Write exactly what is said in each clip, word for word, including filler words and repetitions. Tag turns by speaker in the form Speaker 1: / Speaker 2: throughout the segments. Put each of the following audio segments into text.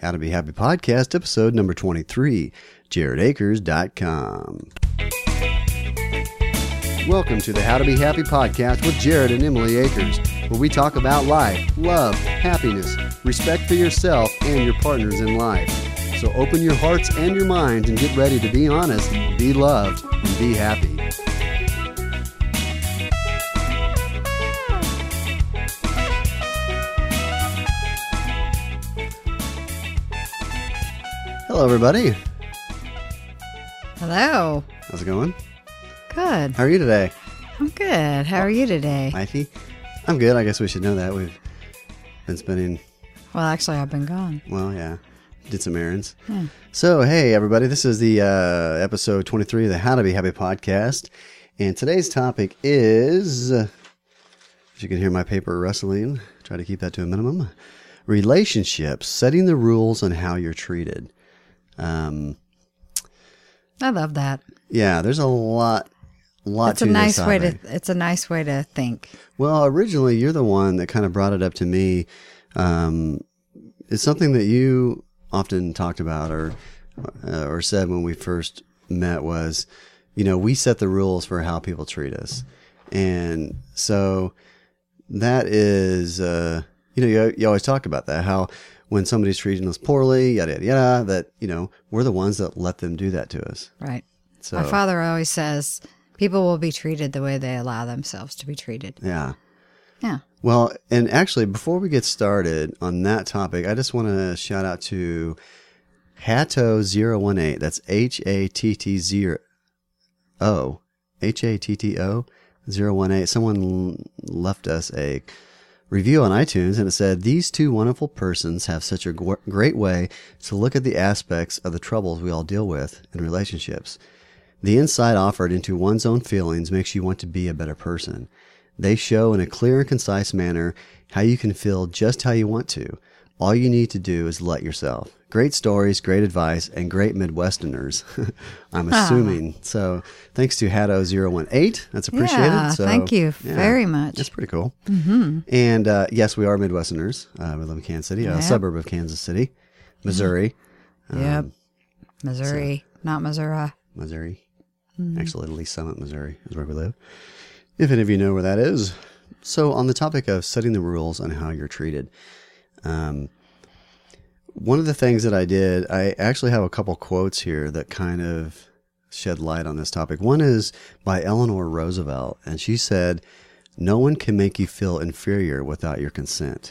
Speaker 1: How to Be Happy podcast, episode number twenty-three, jared akers dot com. Welcome to the How to Be Happy podcast with Jared and Emily Akers, where we talk about life, love, happiness, respect for yourself and your partners in life. So open your hearts and your minds and get ready to be honest, be loved, and be happy. Hello, everybody.
Speaker 2: Hello.
Speaker 1: How's it going?
Speaker 2: Good.
Speaker 1: How are you today?
Speaker 2: I'm good. How are you today?
Speaker 1: Wifey? I'm good. I guess we should know that. We've been spending...
Speaker 2: Well, actually, I've been gone.
Speaker 1: Well, yeah. Did some errands.
Speaker 2: Yeah.
Speaker 1: So, hey, everybody. This is the uh, episode twenty-three of the How to Be Happy podcast. And today's topic is, uh, as you can hear my paper rustling, try to keep that to a minimum, relationships, setting the rules on how you're treated. Um,
Speaker 2: I love that.
Speaker 1: Yeah, there's a lot... Lot
Speaker 2: it's a nice way to it's a nice way to think.
Speaker 1: Well, originally you're the one that kind of brought it up to me. Um, it's something that you often talked about or uh, or said when we first met was, you know, we set the rules for how people treat us, and so that is, uh, you know, you, you always talk about that, how when somebody's treating us poorly, yada yada yada, that you know we're the ones that let them do that to us.
Speaker 2: Right.
Speaker 1: So
Speaker 2: my father always says, people will be treated the way they allow themselves to be treated.
Speaker 1: Yeah.
Speaker 2: Yeah.
Speaker 1: Well, and actually, before we get started on that topic, I just want to shout out to Hatto zero one eight. That's H A T T zero O. H A T T O zero one eight. Someone left us a review on iTunes, and it said, these two wonderful persons have such a g- great way to look at the aspects of the troubles we all deal with in relationships. The insight offered into one's own feelings makes you want to be a better person. They show in a clear and concise manner how you can feel just how you want to. All you need to do is let yourself. Great stories, great advice, and great Midwesterners, I'm assuming. Ah. So thanks to Hatto zero one eight. That's appreciated.
Speaker 2: Yeah,
Speaker 1: so,
Speaker 2: thank you
Speaker 1: yeah,
Speaker 2: very much.
Speaker 1: That's pretty cool.
Speaker 2: Mm-hmm.
Speaker 1: And uh, yes, we are Midwesterners. Uh, we live in Kansas City,
Speaker 2: yep.
Speaker 1: a suburb of Kansas City, Missouri.
Speaker 2: Mm-hmm. Yep.
Speaker 1: Um,
Speaker 2: Missouri, so, not Missouri.
Speaker 1: Missouri. Mm. Actually, Lee Summit, Missouri is where we live. If any of you know where that is. So on the topic of setting the rules on how you're treated, um, one of the things that I did, I actually have a couple quotes here that kind of shed light on this topic. One is by Eleanor Roosevelt, and she said, no one can make you feel inferior without your consent.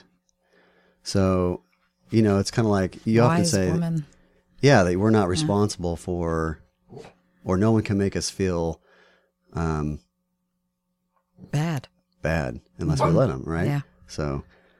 Speaker 1: So, you know, it's kind of like you
Speaker 2: Wise
Speaker 1: often say,
Speaker 2: woman.
Speaker 1: yeah, that we're not responsible yeah. for... Or no one can make us feel um,
Speaker 2: bad.
Speaker 1: Bad unless we let them, right?
Speaker 2: Yeah.
Speaker 1: So,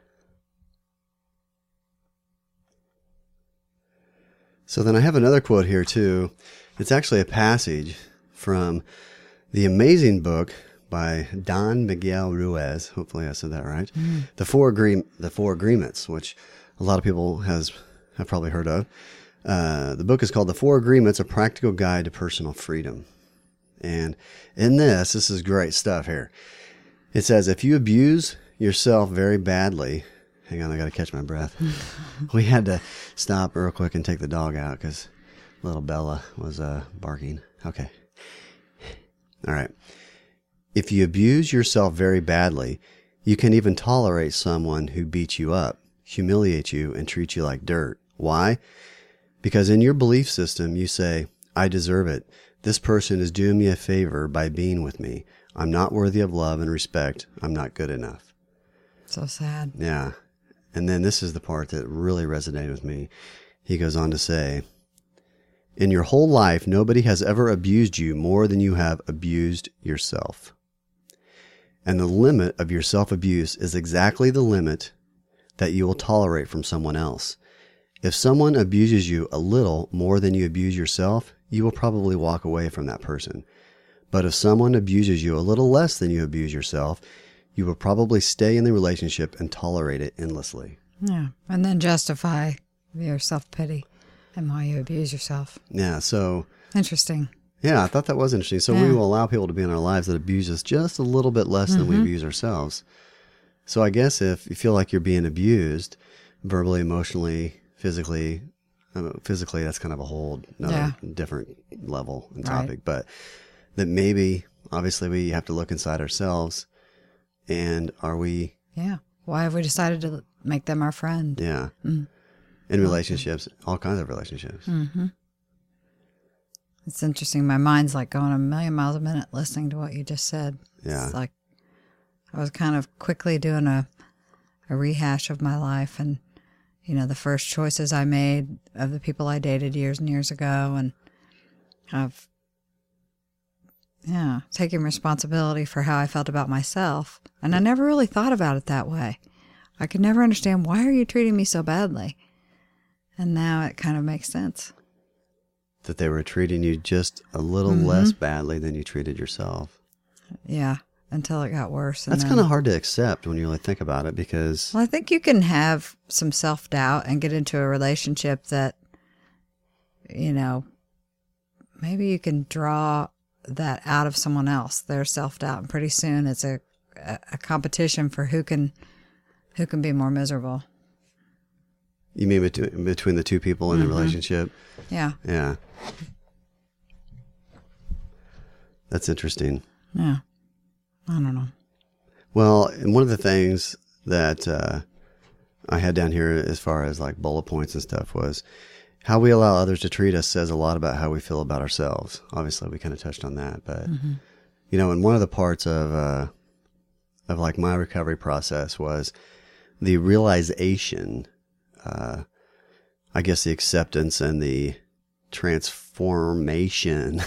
Speaker 1: so then I have another quote here too. It's actually a passage from the amazing book by Don Miguel Ruiz. Hopefully I said that right. Mm. The Four Agree- The Four Agreements, which a lot of people has have probably heard of. Uh, the book is called The Four Agreements, A Practical Guide to Personal Freedom. And in this, this is great stuff here. It says, if you abuse yourself very badly, hang on, I got to catch my breath. We had to stop real quick and take the dog out because little Bella was uh, barking. Okay. All right. If you abuse yourself very badly, you can even tolerate someone who beats you up, humiliates you, and treats you like dirt. Why? Because in your belief system, you say, I deserve it. This person is doing me a favor by being with me. I'm not worthy of love and respect. I'm not good enough.
Speaker 2: So sad.
Speaker 1: Yeah. And then this is the part that really resonated with me. He goes on to say, in your whole life, nobody has ever abused you more than you have abused yourself. And the limit of your self-abuse is exactly the limit that you will tolerate from someone else. If someone abuses you a little more than you abuse yourself, you will probably walk away from that person. But if someone abuses you a little less than you abuse yourself, you will probably stay in the relationship and tolerate it endlessly.
Speaker 2: Yeah, and then justify your self-pity and why you abuse yourself.
Speaker 1: Yeah, so...
Speaker 2: Interesting.
Speaker 1: Yeah, I thought that was interesting. So
Speaker 2: yeah.
Speaker 1: we will allow people to be in our lives that abuse us just a little bit less mm-hmm. than we abuse ourselves. So I guess if you feel like you're being abused, verbally, emotionally, physically. I mean, physically, that's kind of a whole another
Speaker 2: Yeah.
Speaker 1: different level and
Speaker 2: Right.
Speaker 1: topic. But that maybe, obviously, we have to look inside ourselves. And are we,
Speaker 2: Yeah. Why have we decided to make them our friend?
Speaker 1: yeah,
Speaker 2: Mm.
Speaker 1: in relationships, all kinds of relationships.
Speaker 2: Mm-hmm. It's interesting. My mind's like going a million miles a minute listening to what you just said.
Speaker 1: Yeah.
Speaker 2: It's like I was kind of quickly doing a, a rehash of my life and, you know, the first choices I made of the people I dated years and years ago and of, yeah, taking responsibility for how I felt about myself. And I never really thought about it that way. I could never understand, why are you treating me so badly? And now it kind of makes sense.
Speaker 1: That they were treating you just a little
Speaker 2: Mm-hmm.
Speaker 1: less badly than you treated yourself.
Speaker 2: Yeah, until it got worse. And
Speaker 1: That's
Speaker 2: then-
Speaker 1: kind of hard to accept when you really think about it because,
Speaker 2: Well, I think you can have some self-doubt and get into a relationship that, you know, maybe you can draw that out of someone else, their self-doubt, and pretty soon it's a, a, a competition for who can who can be more miserable.
Speaker 1: you mean between, between the two people in the relationship?
Speaker 2: Yeah,
Speaker 1: Yeah. That's interesting.
Speaker 2: yeah. I don't know.
Speaker 1: Well, and one of the things that uh, I had down here as far as like bullet points and stuff was how we allow others to treat us says a lot about how we feel about ourselves. Obviously, we kind of touched on that, but you know, and one of the parts of uh, of like my recovery process was the realization, uh, I guess, the acceptance and the transformation.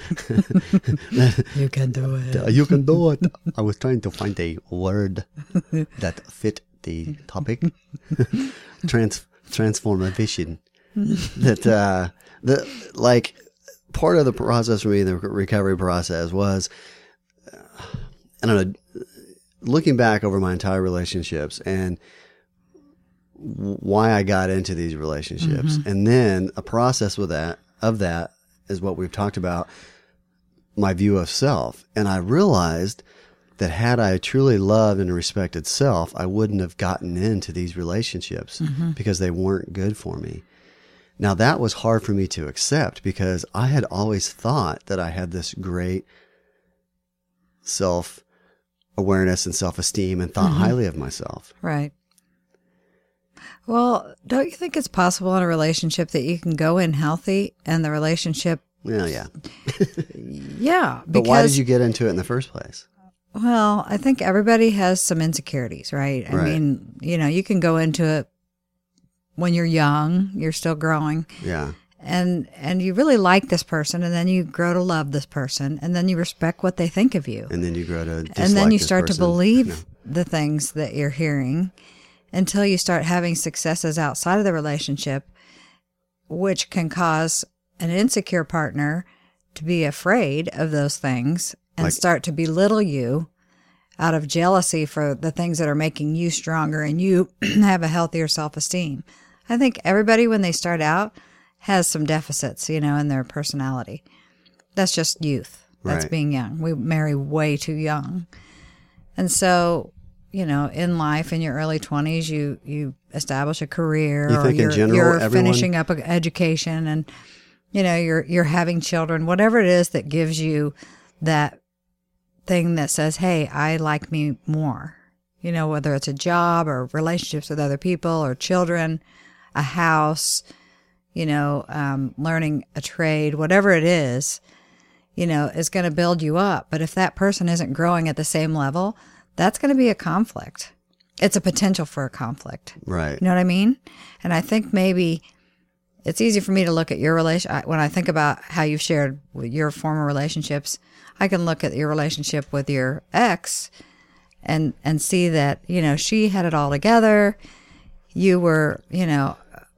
Speaker 2: You can do it.
Speaker 1: You can do it. I was trying to find a word that fit the topic. Trans transformation. That uh, the like part of the process for me, the recovery process was, I don't know, looking back over my entire relationships and why I got into these relationships.
Speaker 2: Mm-hmm.
Speaker 1: And then a process with that, of that is what we've talked about, my view of self. And I realized that had I truly loved and respected self, I wouldn't have gotten into these relationships
Speaker 2: Mm-hmm.
Speaker 1: because they weren't good for me. Now that was hard for me to accept because I had always thought that I had this great self awareness and self-esteem and thought
Speaker 2: Mm-hmm.
Speaker 1: highly of myself.
Speaker 2: Right. Well, don't you think it's possible in a relationship that you can go in healthy and the relationship,
Speaker 1: Well, yeah.
Speaker 2: yeah,
Speaker 1: But why did you get into it in the first place?
Speaker 2: Well, I think everybody has some insecurities, right? I
Speaker 1: Right.
Speaker 2: mean, you know, you can go into it when you're young, you're still growing,
Speaker 1: Yeah.
Speaker 2: and and you really like this person, and then you grow to love this person, and then you respect what they think of you.
Speaker 1: And then you grow to dislike
Speaker 2: And then you
Speaker 1: this
Speaker 2: start
Speaker 1: person.
Speaker 2: to believe
Speaker 1: No.
Speaker 2: the things that you're hearing until you start having successes outside of the relationship, which can cause an insecure partner to be afraid of those things and
Speaker 1: Like-
Speaker 2: start to belittle you out of jealousy for the things that are making you stronger and you have a healthier self-esteem. I think everybody, when they start out, has some deficits, you know, in their personality. That's just youth. That's
Speaker 1: Right.
Speaker 2: being young. We marry way too young. And so, you know, in life, in your early twenties, you, you establish a career,
Speaker 1: You
Speaker 2: or
Speaker 1: think in
Speaker 2: you're,
Speaker 1: general,
Speaker 2: you're
Speaker 1: everyone-
Speaker 2: finishing up an education, and, you know, you're, you're having children, whatever it is that gives you that thing that says, hey, I like me more, you know, whether it's a job or relationships with other people or children, a house, you know, um, learning a trade, whatever it is, you know, is going to build you up. But if that person isn't growing at the same level, that's going to be a conflict. It's a potential for a conflict.
Speaker 1: Right.
Speaker 2: You know what I mean? And I think maybe it's easy for me to look at your relation. I- When I think about how you've shared with your former relationships, I can look at your relationship with your ex and, and see that, you know, she had it all together. You were, you know,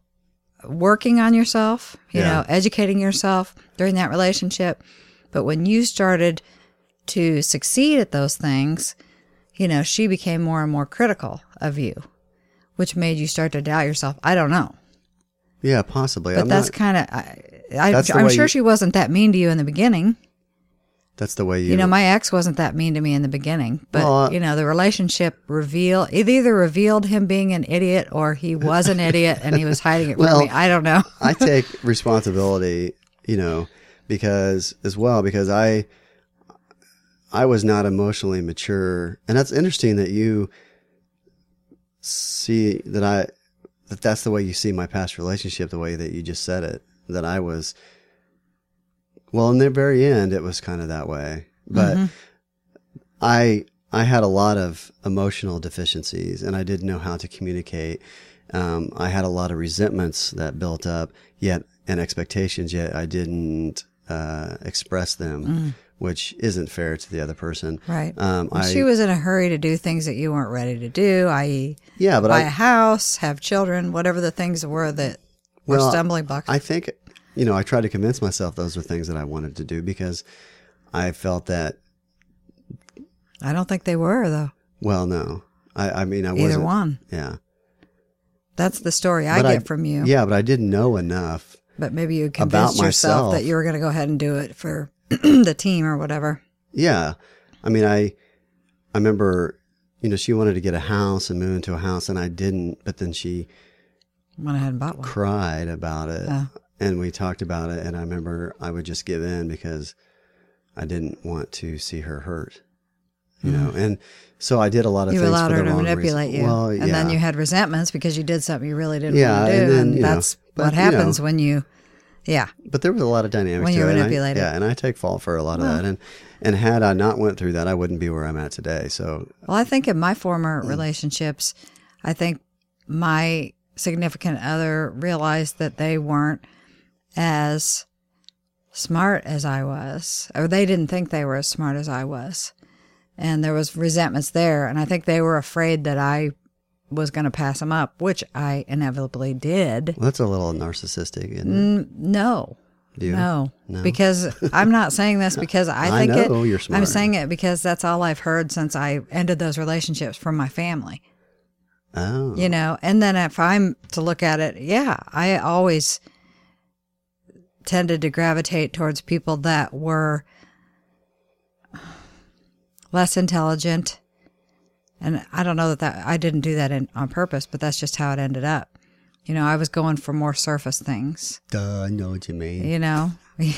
Speaker 2: working on yourself, you
Speaker 1: Yeah.
Speaker 2: know, educating yourself during that relationship. But when you started to succeed at those things, you know, she became more and more critical of you, which made you start to doubt yourself. I don't know.
Speaker 1: Yeah, possibly.
Speaker 2: But
Speaker 1: I'm
Speaker 2: that's
Speaker 1: not,
Speaker 2: kind of, I, I,
Speaker 1: That's the
Speaker 2: I'm
Speaker 1: way
Speaker 2: sure
Speaker 1: you-
Speaker 2: she wasn't that mean to you in the beginning.
Speaker 1: That's the way you.
Speaker 2: You know, my ex wasn't that mean to me in the beginning, but
Speaker 1: Well, uh,
Speaker 2: you know, the relationship reveal it either revealed him being an idiot or he was an idiot and he was hiding it from
Speaker 1: Well,
Speaker 2: me. I don't know.
Speaker 1: I take responsibility, you know, because as well because I I was not emotionally mature, and that's interesting that you see that I that that's the way you see my past relationship, the way that you just said it, that I was. Well, in the very end, it was kind of that way, but
Speaker 2: Mm-hmm.
Speaker 1: I I had a lot of emotional deficiencies, and I didn't know how to communicate. Um, I had a lot of resentments that built up, yet and expectations, yet I didn't uh, express them,
Speaker 2: Mm.
Speaker 1: which isn't fair to the other person.
Speaker 2: Right.
Speaker 1: Um,
Speaker 2: Well,
Speaker 1: I,
Speaker 2: she was in a hurry to do things that you weren't ready to do, that is,
Speaker 1: yeah, but
Speaker 2: buy
Speaker 1: I
Speaker 2: a house, have children, whatever the things were that were
Speaker 1: Well,
Speaker 2: stumbling blocks.
Speaker 1: I think, you know, I tried to convince myself those were things that I wanted to do because I felt that,
Speaker 2: I don't think they were, though.
Speaker 1: well, no, I, I mean, I
Speaker 2: Either
Speaker 1: wasn't.
Speaker 2: one.
Speaker 1: Yeah.
Speaker 2: That's the story I
Speaker 1: But
Speaker 2: get from you.
Speaker 1: Yeah, but I didn't know enough.
Speaker 2: But maybe you
Speaker 1: About
Speaker 2: convinced yourself
Speaker 1: myself.
Speaker 2: that you were going to go ahead and do it for the team or whatever.
Speaker 1: Yeah. I mean, I, I remember, you know, she wanted to get a house and move into a house and I didn't, but then she
Speaker 2: Went ahead and bought one.
Speaker 1: cried about it
Speaker 2: Oh.
Speaker 1: and we talked about it. And I remember I would just give in because I didn't want to see her hurt, you know? And so I did a lot of
Speaker 2: You
Speaker 1: things
Speaker 2: allowed
Speaker 1: for
Speaker 2: her
Speaker 1: the
Speaker 2: to
Speaker 1: wrong
Speaker 2: manipulate
Speaker 1: reason.
Speaker 2: you.
Speaker 1: Well,
Speaker 2: and
Speaker 1: yeah.
Speaker 2: then you had resentments because you did something you really didn't
Speaker 1: Yeah,
Speaker 2: want to do.
Speaker 1: and
Speaker 2: And,
Speaker 1: then, you know,
Speaker 2: that's
Speaker 1: but,
Speaker 2: what
Speaker 1: you
Speaker 2: happens
Speaker 1: know.
Speaker 2: when you, yeah.
Speaker 1: But there was a lot of dynamics
Speaker 2: When
Speaker 1: to
Speaker 2: you
Speaker 1: it. and I-
Speaker 2: manipulate it.
Speaker 1: Yeah, and I take fault for a lot of
Speaker 2: Well.
Speaker 1: that. And and had I not went through that, I wouldn't be where I'm at today. So
Speaker 2: Well, I think in my
Speaker 1: Mm.
Speaker 2: former relationships, I think my significant other realized that they weren't as smart as I was, or they didn't think they were as smart as I was. And there was resentments there. And I think they were afraid that I was going to pass them up, which I inevitably did.
Speaker 1: well, that's a little narcissistic. Isn't it?
Speaker 2: Mm, no.
Speaker 1: Do you?
Speaker 2: No,
Speaker 1: No.
Speaker 2: because I'm not saying this because I
Speaker 1: I
Speaker 2: think
Speaker 1: know
Speaker 2: it.
Speaker 1: you're smart.
Speaker 2: I'm saying it because that's all I've heard since I ended those relationships from my family.
Speaker 1: Oh.
Speaker 2: You know, and then if I'm to look at it, yeah, I always tended to gravitate towards people that were less intelligent. And I don't know that, that I didn't do that in, on purpose, but that's just how it ended up. You know, I was going for more surface things,
Speaker 1: Duh, I know what you mean.
Speaker 2: you know.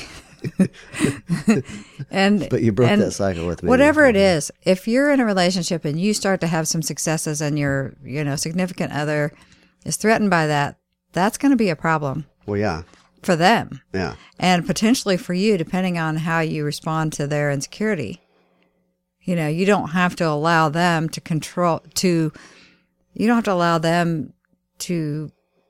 Speaker 2: and
Speaker 1: But you broke
Speaker 2: and
Speaker 1: that cycle with me.
Speaker 2: whatever it is, if you're in a relationship and you start to have some successes and your, you know, significant other is threatened by that, that's going to be a problem
Speaker 1: Well, yeah.
Speaker 2: for them
Speaker 1: Yeah.
Speaker 2: and potentially for you, depending on how you respond to their insecurity. You know, you don't have to allow them to control, to, you don't have to allow them to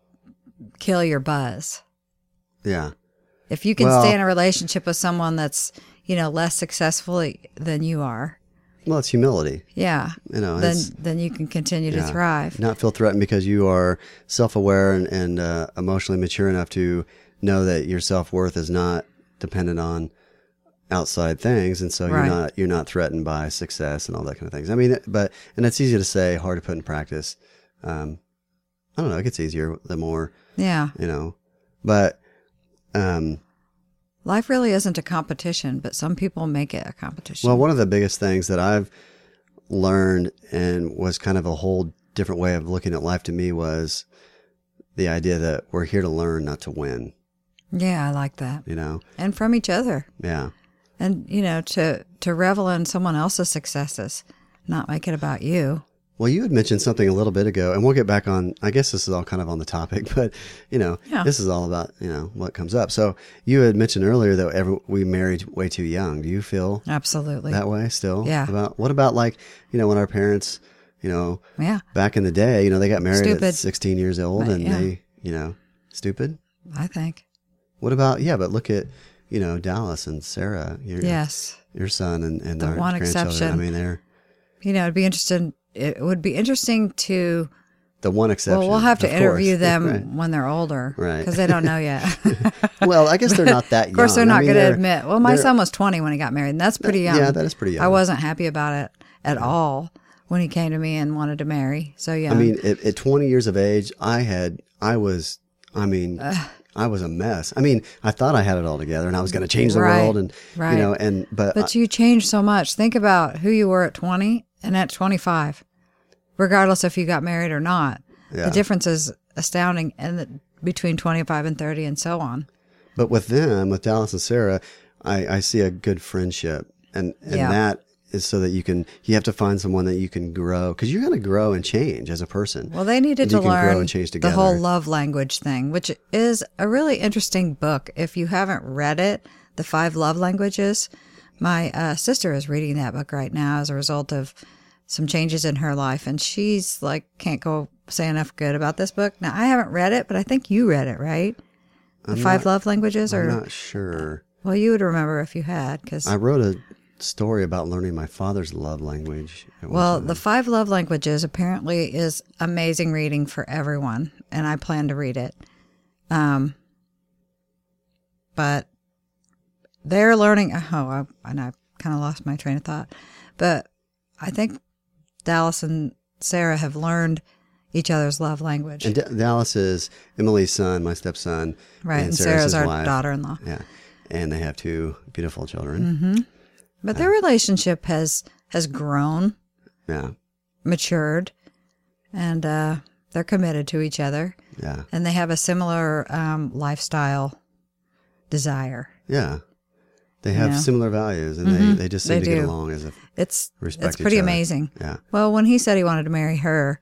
Speaker 2: kill your buzz.
Speaker 1: Yeah.
Speaker 2: If you can
Speaker 1: Well-
Speaker 2: stay in a relationship with someone that's, you know, less successful than you are,
Speaker 1: Well, it's humility.
Speaker 2: yeah,
Speaker 1: You know,
Speaker 2: then
Speaker 1: it's
Speaker 2: then you can continue to
Speaker 1: yeah.
Speaker 2: thrive.
Speaker 1: not feel threatened because you are self-aware and, and uh, emotionally mature enough to know that your self-worth is not dependent on outside things, and so
Speaker 2: Right.
Speaker 1: you're not you're not threatened by success and all that kind of things. I mean, but and it's easy to say, hard to put in practice. Um, I don't know. It gets easier the more
Speaker 2: Yeah,
Speaker 1: you know, but um,
Speaker 2: life really isn't a competition, but some people make it a competition.
Speaker 1: well, one of the biggest things that I've learned and was kind of a whole different way of looking at life to me was the idea that we're here to learn, not to win.
Speaker 2: yeah, I like that,
Speaker 1: You know,
Speaker 2: and from each other,
Speaker 1: yeah.
Speaker 2: and you know, to to revel in someone else's successes, not make it about you.
Speaker 1: Well, you had mentioned something a little bit ago, and we'll get back on. I guess this is all kind of on the topic, but you know,
Speaker 2: Yeah.
Speaker 1: this is all about you know what comes up. So you had mentioned earlier that every, we married way too young. Do you feel
Speaker 2: Absolutely,
Speaker 1: that way still?
Speaker 2: Yeah.
Speaker 1: About what about like you know when our parents, you know,
Speaker 2: yeah,
Speaker 1: back in the day, you know, they got married at
Speaker 2: Stupid.
Speaker 1: sixteen years old,
Speaker 2: But,
Speaker 1: and
Speaker 2: yeah.
Speaker 1: they, you know, stupid.
Speaker 2: I think
Speaker 1: What about yeah? But look at you know Dallas and Sarah, your
Speaker 2: yes.
Speaker 1: your son and and
Speaker 2: The
Speaker 1: our
Speaker 2: one
Speaker 1: grandchildren.
Speaker 2: exception.
Speaker 1: I mean, they're
Speaker 2: You know, it'd be interesting. It would be interesting to.
Speaker 1: the one exception.
Speaker 2: Well, we'll have to
Speaker 1: of
Speaker 2: interview
Speaker 1: course.
Speaker 2: them
Speaker 1: Right.
Speaker 2: when they're older,
Speaker 1: Right.
Speaker 2: Because they don't know yet.
Speaker 1: Well, I guess they're not that young.
Speaker 2: Of course, they're
Speaker 1: I
Speaker 2: not
Speaker 1: mean,
Speaker 2: going to
Speaker 1: they're-
Speaker 2: admit. Well, my
Speaker 1: they're-
Speaker 2: son was twenty when he got married, and that's pretty young.
Speaker 1: Yeah, that is pretty young.
Speaker 2: I wasn't happy about it at all when he came to me and wanted to marry. So young.
Speaker 1: I mean, at, at twenty years of age, I had, I was, I mean, I was a mess. I mean, I thought I had it all together and I was going to change the
Speaker 2: Right,
Speaker 1: world and,
Speaker 2: right.
Speaker 1: you know, and, but,
Speaker 2: But you changed so much. Think about who you were at twenty and at twenty-five, regardless if you got married or not.
Speaker 1: Yeah.
Speaker 2: The difference is astounding, and the, between twenty-five and thirty, and so on.
Speaker 1: but with them, with Dallas and Sarah, I, I see a good friendship, and, and
Speaker 2: Yeah.
Speaker 1: that is so that you can, you have to find someone that you can grow, because you're going to grow and change as a person.
Speaker 2: Well, they needed
Speaker 1: And
Speaker 2: to
Speaker 1: you can grow
Speaker 2: learn
Speaker 1: and change
Speaker 2: the
Speaker 1: together.
Speaker 2: whole love language thing, which is a really interesting book. If you haven't read it, The Five Love Languages, my uh, sister is reading that book right now as a result of some changes in her life, and she's like, can't go say enough good about this book. Now, I haven't read it, but I think you read it, right? The
Speaker 1: I'm
Speaker 2: Five
Speaker 1: not-
Speaker 2: Love Languages, or
Speaker 1: I'm not sure.
Speaker 2: well, you would remember if you had, because
Speaker 1: I wrote a story about learning my father's love language. at one
Speaker 2: well,
Speaker 1: time.
Speaker 2: The Five Love Languages apparently is amazing reading for everyone, and I plan to read it. Um, but they're learning. Oh, I, and I kind of lost my train of thought. But I think Dallas and Sarah have learned each other's love language.
Speaker 1: And D- Dallas is Emily's son, my stepson.
Speaker 2: Right, and
Speaker 1: Sarah's
Speaker 2: Sarah's
Speaker 1: his
Speaker 2: our
Speaker 1: wife.
Speaker 2: daughter-in-law.
Speaker 1: Yeah. And they have two beautiful children.
Speaker 2: Mm-hmm. But their relationship has has grown,
Speaker 1: Yeah.
Speaker 2: matured, and uh, they're committed to each other.
Speaker 1: Yeah.
Speaker 2: And they have a similar um, lifestyle desire.
Speaker 1: Yeah. They have
Speaker 2: Yeah.
Speaker 1: similar values, and
Speaker 2: Mhm.
Speaker 1: they, they just seem
Speaker 2: They
Speaker 1: to get
Speaker 2: do.
Speaker 1: along as if
Speaker 2: It's
Speaker 1: respect
Speaker 2: it's pretty
Speaker 1: each other.
Speaker 2: amazing.
Speaker 1: Yeah.
Speaker 2: Well, when he said he wanted to marry her,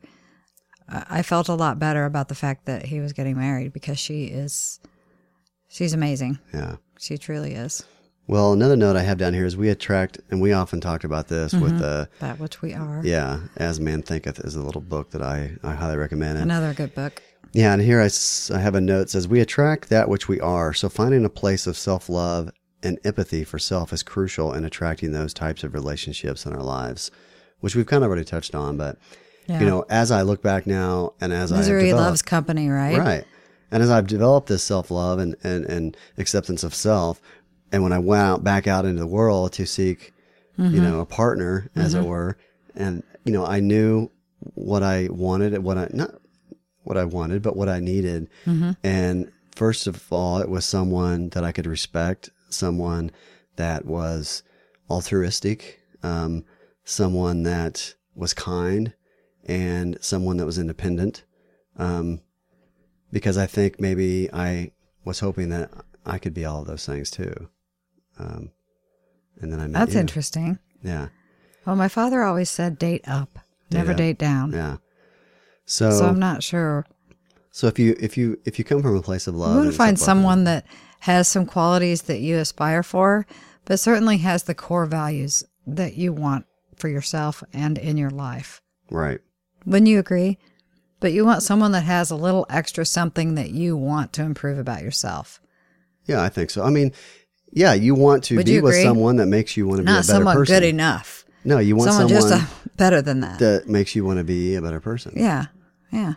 Speaker 2: I I felt a lot better about the fact that he was getting married, because she is, she's amazing.
Speaker 1: Yeah.
Speaker 2: She truly is.
Speaker 1: Well, another note I have down here is we attract, and we often talked about this with the,
Speaker 2: That which we are.
Speaker 1: yeah, As Man Thinketh is a little book that I, I highly recommend. And
Speaker 2: Another good book.
Speaker 1: yeah, and here I, s- I have a note that says, we attract that which we are. So finding a place of self-love and empathy for self is crucial in attracting those types of relationships in our lives, which we've kind of already touched on. But,
Speaker 2: Yeah.
Speaker 1: you know, as I look back now and as I have
Speaker 2: Misery
Speaker 1: developed,
Speaker 2: loves company, right?
Speaker 1: right. And as I've developed this self-love and, and, and acceptance of self, and when I went out back out into the world to seek,
Speaker 2: Mm-hmm.
Speaker 1: you know, a partner, as it were, and, you know, I knew what I wanted, what I, not what I wanted, but what I needed.
Speaker 2: Mm-hmm.
Speaker 1: And first of all, it was someone that I could respect, someone that was altruistic, um, someone that was kind, and someone that was independent. Um, because I think maybe I was hoping that I could be all of those things too. Um, and then I met
Speaker 2: That's
Speaker 1: you.
Speaker 2: interesting.
Speaker 1: Yeah.
Speaker 2: Well, my father always said date up,
Speaker 1: Date
Speaker 2: never
Speaker 1: up.
Speaker 2: date down.
Speaker 1: Yeah. So,
Speaker 2: So
Speaker 1: so,
Speaker 2: I'm not sure.
Speaker 1: if you, if you, if you come from a place of love,
Speaker 2: You want to
Speaker 1: and
Speaker 2: find
Speaker 1: stuff like
Speaker 2: someone that has some qualities that you aspire for, but certainly has the core values that you want for yourself and in your life.
Speaker 1: that. Right.
Speaker 2: Wouldn't you agree? But you want someone that has a little extra something that you want to improve about yourself.
Speaker 1: Yeah, I think so. I mean, yeah, you want to
Speaker 2: Would
Speaker 1: be
Speaker 2: you
Speaker 1: with
Speaker 2: agree?
Speaker 1: someone that makes you want to be a
Speaker 2: Not
Speaker 1: better
Speaker 2: someone
Speaker 1: person.
Speaker 2: good enough.
Speaker 1: No, you want
Speaker 2: Someone,
Speaker 1: someone,
Speaker 2: just a, better than that.
Speaker 1: that makes you want to be a better person.
Speaker 2: Yeah, yeah.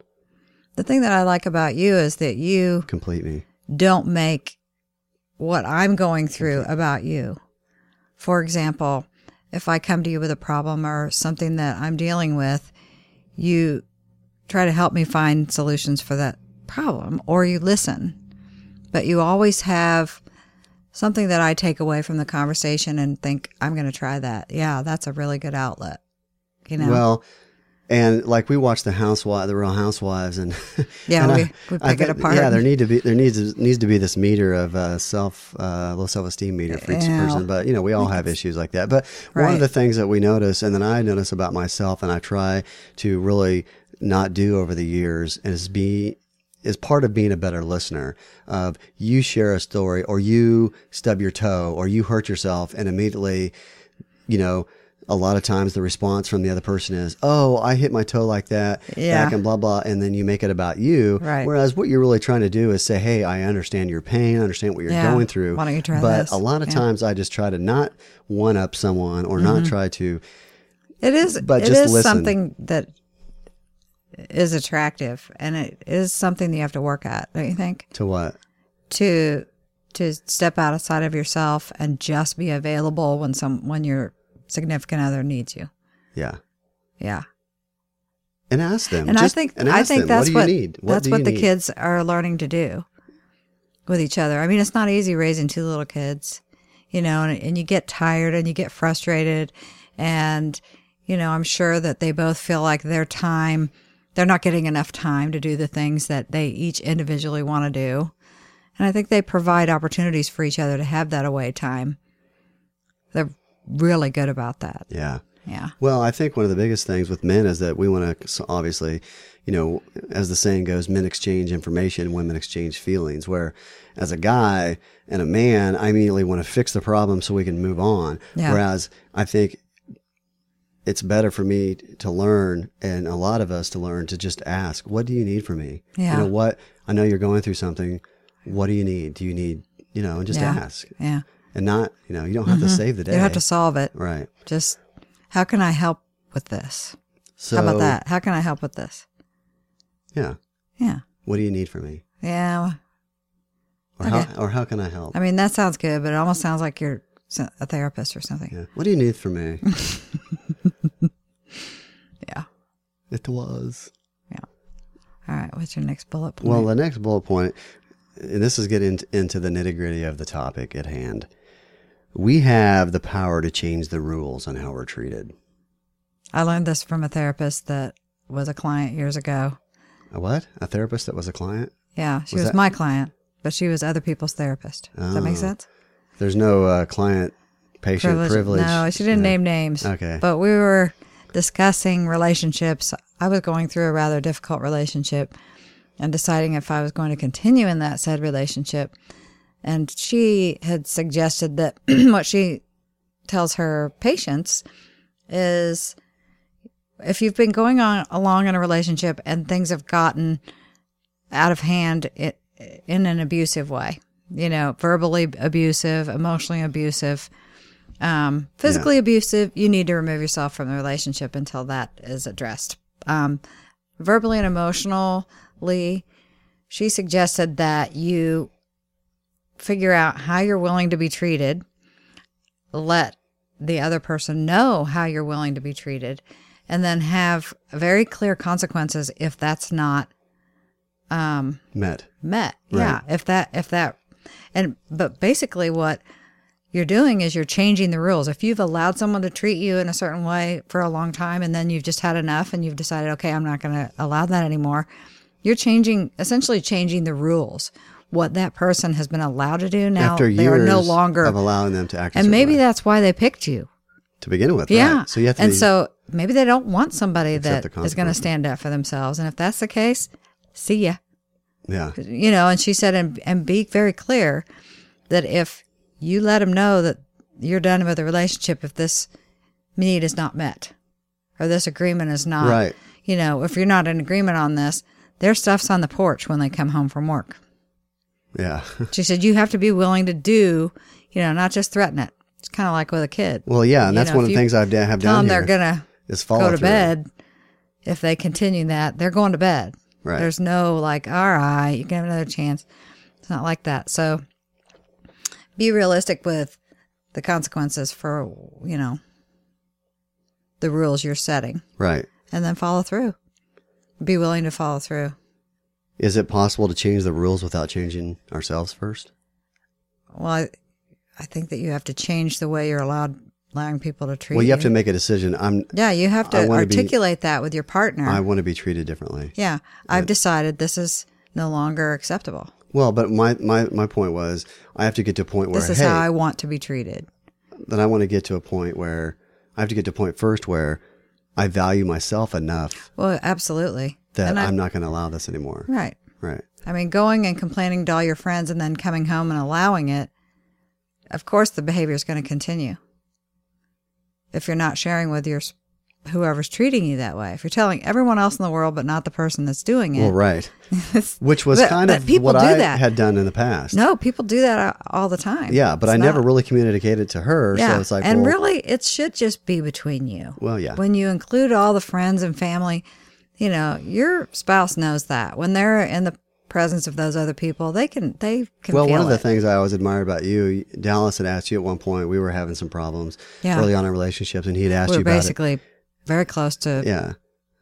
Speaker 2: The thing that I like about you is that you
Speaker 1: Complete me.
Speaker 2: don't make what I'm going through about you. For example, if I come to you with a problem or something that I'm dealing with, you try to help me find solutions for that problem, or you listen. But you always have something that I take away from the conversation and think, I'm going to try that. Yeah, that's a really good outlet. You know?
Speaker 1: Well, and like we watch the housewives, the Real Housewives, and
Speaker 2: Yeah,
Speaker 1: and
Speaker 2: we-
Speaker 1: I-
Speaker 2: we
Speaker 1: I
Speaker 2: pick it
Speaker 1: think-
Speaker 2: apart.
Speaker 1: Yeah, there need to be there needs to, needs to be this meter of uh, self, uh, low self esteem meter for each
Speaker 2: Yeah.
Speaker 1: person. But you know, we all have issues like that. But one
Speaker 2: Right.
Speaker 1: of the things that we notice, and then I notice about myself, and I try to really not do over the years, is be is part of being a better listener. Of you share a story, or you stub your toe, or you hurt yourself, and immediately, you know. A lot of times the response from the other person is, oh, I hit my toe like that
Speaker 2: Yeah.
Speaker 1: back and blah, blah. And then you make it about you.
Speaker 2: Right.
Speaker 1: Whereas what you're really trying to do is say, hey, I understand your pain. I understand what you're
Speaker 2: Yeah.
Speaker 1: going through.
Speaker 2: Why don't you try
Speaker 1: but
Speaker 2: this?
Speaker 1: a lot of
Speaker 2: Yeah.
Speaker 1: times I just try to not one up someone or
Speaker 2: Mm-hmm.
Speaker 1: not try to,
Speaker 2: It is,
Speaker 1: But
Speaker 2: it
Speaker 1: just
Speaker 2: is
Speaker 1: listen.
Speaker 2: something that is attractive, and it is something that you have to work at, don't you think?
Speaker 1: to what?
Speaker 2: To to step outside of yourself and just be available when some when your significant other needs you.
Speaker 1: Yeah.
Speaker 2: Yeah.
Speaker 1: And ask them.
Speaker 2: And
Speaker 1: Just,
Speaker 2: I think
Speaker 1: and
Speaker 2: I
Speaker 1: ask
Speaker 2: think
Speaker 1: them,
Speaker 2: that's
Speaker 1: what
Speaker 2: what,
Speaker 1: do you need? What
Speaker 2: that's
Speaker 1: do
Speaker 2: what
Speaker 1: you
Speaker 2: the
Speaker 1: need?
Speaker 2: kids are learning to do with each other. I mean, it's not easy raising two little kids, you know, and, and you get tired and you get frustrated, and you know, I'm sure that they both feel like their time, they're not getting enough time to do the things that they each individually want to do. And I think they provide opportunities for each other to have that away time. They're really good about that.
Speaker 1: Yeah.
Speaker 2: Yeah.
Speaker 1: Well, I think one of the biggest things with men is that we want to, obviously, you know, as the saying goes, men exchange information, women exchange feelings. Where as a guy and a man, I immediately want to fix the problem so we can move on.
Speaker 2: Yeah.
Speaker 1: Whereas I think it's better for me to learn, and a lot of us to learn, to just ask, what do you need from me?
Speaker 2: Yeah.
Speaker 1: You know what? I know you're going through something. What do you need? Do you need, you know, and just
Speaker 2: Yeah.
Speaker 1: ask.
Speaker 2: Yeah.
Speaker 1: And not, you know, you don't have to save the day.
Speaker 2: You don't have to solve it.
Speaker 1: Right.
Speaker 2: Just, how can I help with this?
Speaker 1: So,
Speaker 2: How about that? How can I help with this?
Speaker 1: Yeah.
Speaker 2: Yeah.
Speaker 1: What do you need from me?
Speaker 2: Yeah.
Speaker 1: Or
Speaker 2: Okay.
Speaker 1: how or how can I help?
Speaker 2: I mean, that sounds good, but it almost sounds like you're a therapist or something.
Speaker 1: Yeah. What do you need from me?
Speaker 2: Yeah.
Speaker 1: It was.
Speaker 2: All right. What's your next bullet point?
Speaker 1: Well, the next bullet point, and this is getting into the nitty gritty of the topic at hand. We have the power to change the rules on how we're treated.
Speaker 2: I learned this from a therapist that was a client years ago.
Speaker 1: A what? A therapist that was a client?
Speaker 2: Yeah. She
Speaker 1: Was
Speaker 2: was,
Speaker 1: that-
Speaker 2: my client, but she was other people's therapist. Does that make
Speaker 1: Oh.
Speaker 2: sense?
Speaker 1: There's no uh, client patient privilege.
Speaker 2: No, she didn't
Speaker 1: Yeah.
Speaker 2: name names.
Speaker 1: Okay.
Speaker 2: But we were discussing relationships. I was going through a rather difficult relationship and deciding if I was going to continue in that said relationship. And she had suggested that what she tells her patients is if you've been going on along in a relationship and things have gotten out of hand it, in an abusive way, you know, verbally abusive, emotionally abusive, um, physically
Speaker 1: Yeah.
Speaker 2: abusive, you need to remove yourself from the relationship until that is addressed. Um, verbally and emotionally, she suggested that you figure out how you're willing to be treated, let the other person know how you're willing to be treated, and then have very clear consequences if that's not um,
Speaker 1: Met.
Speaker 2: met.
Speaker 1: Right.
Speaker 2: Yeah, if that if that and but basically what you're doing is you're changing the rules. If you've allowed someone to treat you in a certain way for a long time and then you've just had enough and you've decided, okay, I'm not going to allow that anymore, you're changing, essentially changing the rules. What that person has been allowed to do now,
Speaker 1: After
Speaker 2: they
Speaker 1: years
Speaker 2: are no longer.
Speaker 1: of allowing them to act a
Speaker 2: And
Speaker 1: certain
Speaker 2: maybe
Speaker 1: way.
Speaker 2: that's why they picked you.
Speaker 1: To begin with,
Speaker 2: Yeah.
Speaker 1: right? So you have to
Speaker 2: and
Speaker 1: be,
Speaker 2: so maybe they don't want somebody
Speaker 1: Accept
Speaker 2: that
Speaker 1: the
Speaker 2: is going to
Speaker 1: consequences.
Speaker 2: stand up for themselves. And if that's the case, see ya.
Speaker 1: yeah.
Speaker 2: You know, and she said, and, and be very clear that if you let them know that you're done with the relationship, if this need is not met or this agreement is not,
Speaker 1: Right.
Speaker 2: you know, if you're not in agreement on this, their stuff's on the porch when they come home from work.
Speaker 1: Yeah.
Speaker 2: She said, you have to be willing to do, you know, not just threaten it. It's kind of like with a kid.
Speaker 1: Well, yeah, and
Speaker 2: You
Speaker 1: that's
Speaker 2: know,
Speaker 1: one
Speaker 2: if
Speaker 1: of the
Speaker 2: you
Speaker 1: things I've da- have
Speaker 2: Tell
Speaker 1: done
Speaker 2: them
Speaker 1: here.
Speaker 2: they're going to
Speaker 1: is follow
Speaker 2: go to
Speaker 1: through.
Speaker 2: bed. If they continue that, they're going to bed.
Speaker 1: Right.
Speaker 2: There's no like, all right, you can have another chance. It's not like that. So be realistic with the consequences for, you know, the rules you're setting,
Speaker 1: Right.
Speaker 2: and then follow through. Be willing to follow through.
Speaker 1: Is it possible to change the rules without changing ourselves first?
Speaker 2: Well, I, I think that you have to change the way you're allowed allowing people to treat
Speaker 1: Well,
Speaker 2: you.
Speaker 1: you have to make a decision. I'm.
Speaker 2: Yeah, you have
Speaker 1: I
Speaker 2: to
Speaker 1: wanna be-
Speaker 2: articulate that with your partner.
Speaker 1: I want to be treated differently.
Speaker 2: yeah, I've decided this is no longer acceptable.
Speaker 1: Well, but my, my, my point was I have to get to a point where,
Speaker 2: This is
Speaker 1: hey,
Speaker 2: how I want to be treated.
Speaker 1: then I want to get to a point where I have to get to a point first where I value myself enough
Speaker 2: Well, absolutely.
Speaker 1: that
Speaker 2: And I-
Speaker 1: I'm not going to allow this anymore.
Speaker 2: Right.
Speaker 1: Right.
Speaker 2: I mean, going and complaining to all your friends and then coming home and allowing it, of course the behavior is going to continue. If you're not sharing with your s- whoever's treating you that way. If you're telling everyone else in the world but not the person that's doing it.
Speaker 1: Well, right. Which was
Speaker 2: But-
Speaker 1: kind
Speaker 2: but
Speaker 1: of
Speaker 2: people
Speaker 1: what
Speaker 2: do
Speaker 1: I
Speaker 2: that.
Speaker 1: had done in the past.
Speaker 2: No, people do that all the time.
Speaker 1: Yeah, but
Speaker 2: It's
Speaker 1: I never
Speaker 2: not-
Speaker 1: really communicated to her.
Speaker 2: Yeah,
Speaker 1: So it's like,
Speaker 2: and
Speaker 1: well,
Speaker 2: really, it should just be between you.
Speaker 1: well, yeah.
Speaker 2: When you include all the friends and family, you know, your spouse knows that. When they're in the presence of those other people, they can they can
Speaker 1: Well,
Speaker 2: feel
Speaker 1: one of the
Speaker 2: it.
Speaker 1: things I always admire about you, Dallas had asked you at one point, we were having some problems
Speaker 2: Yeah.
Speaker 1: early on in relationships, and he had asked
Speaker 2: We're
Speaker 1: you about
Speaker 2: basically very close to
Speaker 1: it. Yeah.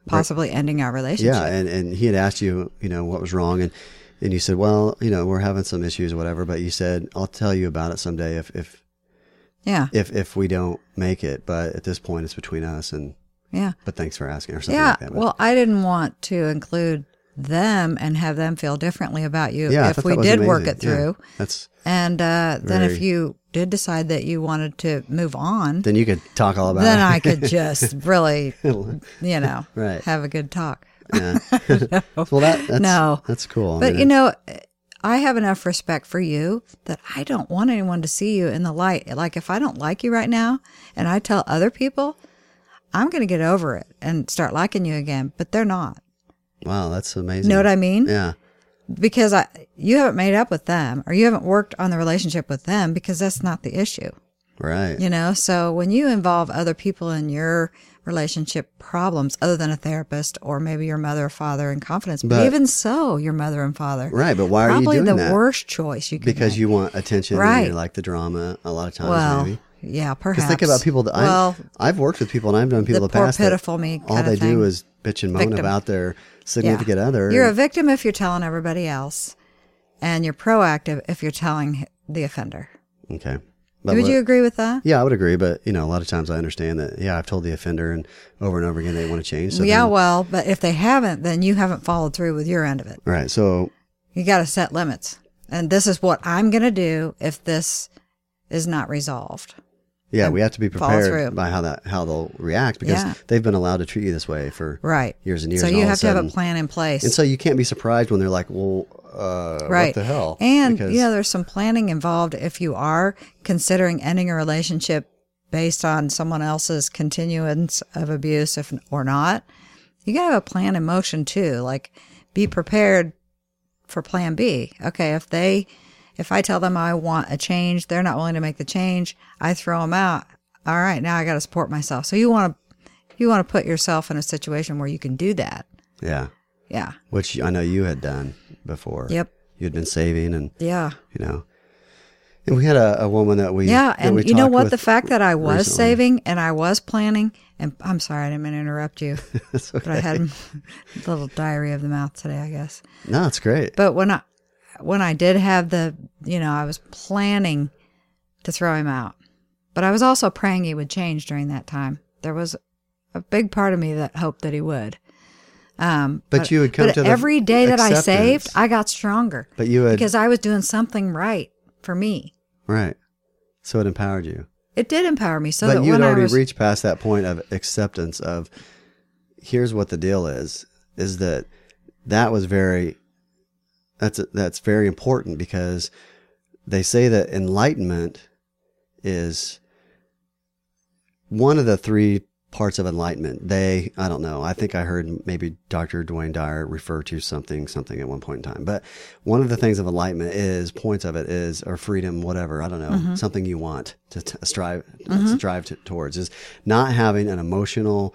Speaker 2: possibly right. ending our relationship.
Speaker 1: Yeah, and, and he had asked you, you know, what was wrong, and, and you said, well, you know, we're having some issues or whatever, but you said, I'll tell you about it someday if if
Speaker 2: yeah
Speaker 1: if if we don't make it, but at this point it's between us, and
Speaker 2: yeah.
Speaker 1: But thanks for asking, or something
Speaker 2: yeah,
Speaker 1: like that. But,
Speaker 2: well, I didn't want to include them and have them feel differently about you
Speaker 1: yeah,
Speaker 2: if we did amazing. work it through.
Speaker 1: Yeah, that's
Speaker 2: and uh,
Speaker 1: very,
Speaker 2: then if you did decide that you wanted to move on,
Speaker 1: then you could talk all about
Speaker 2: then
Speaker 1: it.
Speaker 2: I could just really, you know,
Speaker 1: right.
Speaker 2: have a good talk.
Speaker 1: Yeah.
Speaker 2: no.
Speaker 1: Well, that, that's,
Speaker 2: no.
Speaker 1: that's cool.
Speaker 2: But,
Speaker 1: I mean,
Speaker 2: you know, I have enough respect for you that I don't want anyone to see you in the light. Like, if I don't like you right now and I tell other people, I'm going to get over it and start liking you again, but they're not.
Speaker 1: Wow, that's amazing.
Speaker 2: Know what I mean?
Speaker 1: Yeah.
Speaker 2: Because I, you haven't made up with them, or you haven't worked on the relationship with them, because that's not the issue.
Speaker 1: Right.
Speaker 2: You know, so when you involve other people in your relationship problems, other than a therapist or maybe your mother or father in confidence, but, but even so, your mother and father.
Speaker 1: Right, but why are you doing
Speaker 2: that? Probably
Speaker 1: that?
Speaker 2: the worst choice you could
Speaker 1: Because
Speaker 2: make.
Speaker 1: you want attention,
Speaker 2: right.
Speaker 1: and you like the drama a lot of times,
Speaker 2: well,
Speaker 1: maybe.
Speaker 2: Yeah, perhaps.
Speaker 1: Because think about people that
Speaker 2: well,
Speaker 1: I've, I've worked with people, and I've known people
Speaker 2: the
Speaker 1: in the
Speaker 2: poor
Speaker 1: past
Speaker 2: pitiful
Speaker 1: that
Speaker 2: me kind
Speaker 1: all
Speaker 2: of
Speaker 1: they
Speaker 2: thing.
Speaker 1: do is bitch and moan
Speaker 2: Victim.
Speaker 1: about their significant
Speaker 2: yeah.
Speaker 1: other.
Speaker 2: You're a victim if you're telling everybody else, and you're proactive if you're telling the offender.
Speaker 1: Okay. But
Speaker 2: Would
Speaker 1: what,
Speaker 2: you agree with that?
Speaker 1: Yeah, I would agree. But, you know, a lot of times I understand that, yeah, I've told the offender, and over and over again they want to change. So
Speaker 2: yeah,
Speaker 1: then,
Speaker 2: well, but if they haven't, then you haven't followed through with your end of it.
Speaker 1: Right. So
Speaker 2: you got to set limits. And this is what I'm going to do if this is not resolved.
Speaker 1: Yeah, we have to be prepared
Speaker 2: through.
Speaker 1: by how that how they'll react, because
Speaker 2: Yeah.
Speaker 1: they've been allowed to treat you this way for
Speaker 2: right.
Speaker 1: years and years.
Speaker 2: So
Speaker 1: and
Speaker 2: you
Speaker 1: all
Speaker 2: have
Speaker 1: of a
Speaker 2: to have
Speaker 1: sudden,
Speaker 2: a plan in place.
Speaker 1: And so you can't be surprised when they're like, well, uh,
Speaker 2: right.
Speaker 1: what the hell?
Speaker 2: And,
Speaker 1: because,
Speaker 2: you know, there's some planning involved if you are considering ending a relationship based on someone else's continuance of abuse if or not. You got to have a plan in motion too. Like, be prepared for plan B. Okay, if they, if I tell them I want a change, they're not willing to make the change, I throw them out. All right, now I got to support myself. So you want to, you want to put yourself in a situation where you can do that.
Speaker 1: Yeah.
Speaker 2: Yeah.
Speaker 1: Which I know you had done before.
Speaker 2: Yep.
Speaker 1: You had been saving, and
Speaker 2: yeah,
Speaker 1: you know, and we had a, a woman that we
Speaker 2: yeah,
Speaker 1: that
Speaker 2: and
Speaker 1: we
Speaker 2: you know
Speaker 1: talked
Speaker 2: what?
Speaker 1: with
Speaker 2: The fact that I was
Speaker 1: recently.
Speaker 2: saving and I was planning, and I'm sorry I didn't mean to interrupt you,
Speaker 1: That's okay.
Speaker 2: but I had a little diarrhea of the mouth today, I guess.
Speaker 1: No, it's great.
Speaker 2: But when I when I did have the, you know, I was planning to throw him out, but I was also praying he would change during that time. There was a big part of me that hoped that he would. Um,
Speaker 1: But you would come
Speaker 2: but
Speaker 1: to the
Speaker 2: every day that I
Speaker 1: acceptance.
Speaker 2: saved, I got stronger.
Speaker 1: But you had
Speaker 2: because I was doing something right for me.
Speaker 1: right, so it empowered you.
Speaker 2: It did empower me. So
Speaker 1: but
Speaker 2: that
Speaker 1: you
Speaker 2: when
Speaker 1: had
Speaker 2: I
Speaker 1: already
Speaker 2: was,
Speaker 1: reached past that point of acceptance of, here's what the deal is, is that that was very, that's that's very important, because they say that enlightenment is one of the three parts of enlightenment. They, I don't know, I think I heard maybe Doctor Dwayne Dyer refer to something, something at one point in time. But one of the things of enlightenment is, points of it is, or freedom, whatever, I don't know, mm-hmm. something you want to t- strive, mm-hmm. to strive to, towards, is not having an emotional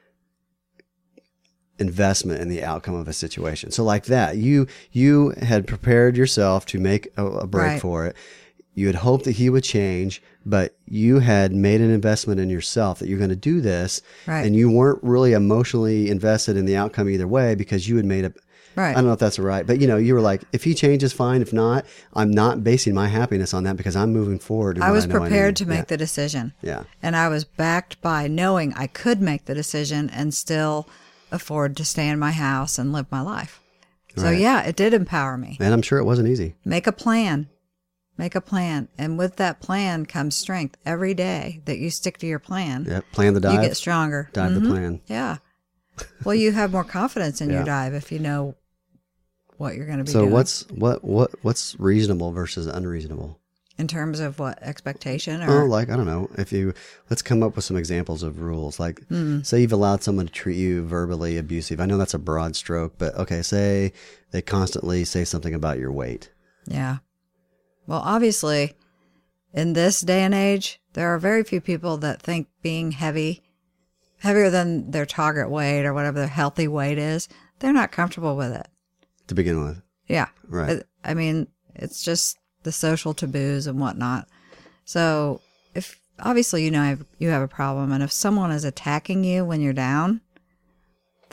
Speaker 1: investment in the outcome of a situation. So like that, you, you had prepared yourself to make a, a break
Speaker 2: right.
Speaker 1: for it. You had hoped that he would change, but you had made an investment in yourself that you're going to do this.
Speaker 2: Right.
Speaker 1: And you weren't really emotionally invested in the outcome either way, because you had made a,
Speaker 2: right.
Speaker 1: I don't know if that's right, but you know, you were like, if he changes, fine. If not, I'm not basing my happiness on that, because I'm moving forward.
Speaker 2: I was
Speaker 1: I know
Speaker 2: prepared
Speaker 1: I need.
Speaker 2: to make
Speaker 1: yeah.
Speaker 2: the decision.
Speaker 1: Yeah.
Speaker 2: And I was backed by knowing I could make the decision and still afford to stay in my house and live my life. So
Speaker 1: Right.
Speaker 2: yeah, it did empower me.
Speaker 1: And I'm sure it wasn't easy.
Speaker 2: Make a plan. Make a plan. And with that plan comes strength. Every day that you stick to your plan,
Speaker 1: Yeah. Plan the dive.
Speaker 2: you get stronger.
Speaker 1: Dive
Speaker 2: Mhm.
Speaker 1: the plan.
Speaker 2: Yeah. Well, you have more confidence in
Speaker 1: Yeah.
Speaker 2: your dive if you know what you're going to be
Speaker 1: So
Speaker 2: doing.
Speaker 1: what's what what what's reasonable versus unreasonable?
Speaker 2: In terms of what, expectation? Or
Speaker 1: Oh, like, I don't know. If you, let's come up with some examples of rules. Like,
Speaker 2: Mm.
Speaker 1: say you've allowed someone to treat you verbally abusive. I know that's a broad stroke, but okay, say they constantly say something about your weight.
Speaker 2: Yeah. Well, obviously, in this day and age, there are very few people that think being heavy, heavier than their target weight or whatever their healthy weight is, they're not comfortable with it.
Speaker 1: To begin with.
Speaker 2: Yeah.
Speaker 1: Right.
Speaker 2: I mean, it's just the social taboos and whatnot. So if obviously you know you have a problem, and if someone is attacking you when you're down,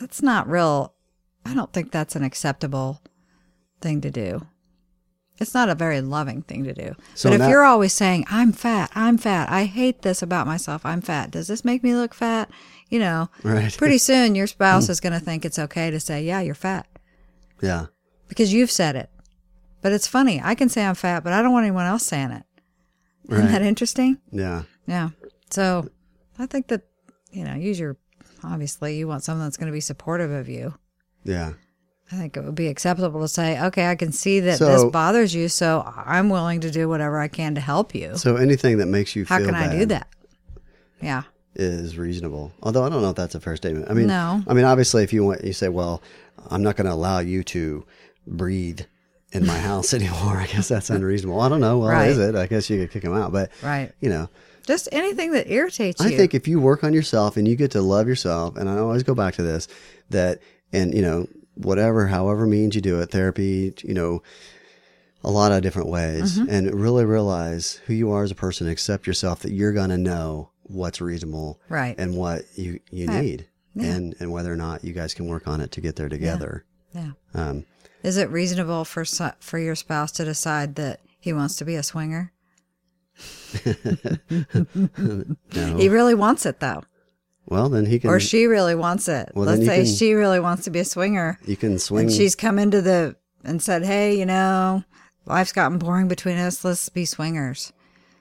Speaker 2: that's not real. I don't think that's an acceptable thing to do. It's not a very loving thing to do.
Speaker 1: So
Speaker 2: but if
Speaker 1: that-
Speaker 2: you're always saying, I'm fat, I'm fat, I hate this about myself, I'm fat, does this make me look fat? You know,
Speaker 1: Right.
Speaker 2: pretty soon your spouse is going to think it's okay to say, yeah, you're fat.
Speaker 1: Yeah.
Speaker 2: Because you've said it. But it's funny. I can say I'm fat, but I don't want anyone else saying it. Isn't
Speaker 1: Right.
Speaker 2: that interesting?
Speaker 1: Yeah.
Speaker 2: Yeah. So I think that, you know, use your, obviously you want someone that's going to be supportive of you.
Speaker 1: Yeah.
Speaker 2: I think it would be acceptable to say, okay, I can see that
Speaker 1: So-
Speaker 2: this bothers you, so I'm willing to do whatever I can to help you.
Speaker 1: So anything that makes you
Speaker 2: How
Speaker 1: feel
Speaker 2: can I
Speaker 1: bad
Speaker 2: do that? Yeah.
Speaker 1: is reasonable. Although I don't know if that's a fair statement. I mean,
Speaker 2: No.
Speaker 1: I mean, obviously, if you want, you say, "Well, I'm not going to allow you to breathe in my house anymore." I guess that's unreasonable. I don't know. Well,
Speaker 2: Right.
Speaker 1: is it? I guess you could kick him out. But
Speaker 2: Right.
Speaker 1: you know,
Speaker 2: Just anything that irritates
Speaker 1: I
Speaker 2: you.
Speaker 1: think if you work on yourself and you get to love yourself, and I always go back to this, that, and you know, whatever, however means you do it, therapy, you know, a lot of different ways,
Speaker 2: Mm-hmm.
Speaker 1: and really realize who you are as a person, accept yourself, that you're going to know what's reasonable
Speaker 2: Right.
Speaker 1: and what you, you
Speaker 2: Right.
Speaker 1: need,
Speaker 2: Yeah.
Speaker 1: and, and whether or not you guys can work on it to get there together.
Speaker 2: Yeah.
Speaker 1: Um,
Speaker 2: Is it reasonable for so- for your spouse to decide that he wants to be a swinger?
Speaker 1: no.
Speaker 2: He really wants it though.
Speaker 1: Well, then he can,
Speaker 2: Or she really wants it.
Speaker 1: Well, then
Speaker 2: Let's
Speaker 1: you
Speaker 2: say
Speaker 1: can-
Speaker 2: she really wants to be a swinger.
Speaker 1: you can swing.
Speaker 2: And she's come into the and said, "Hey, you know, life's gotten boring between us. Let's be swingers."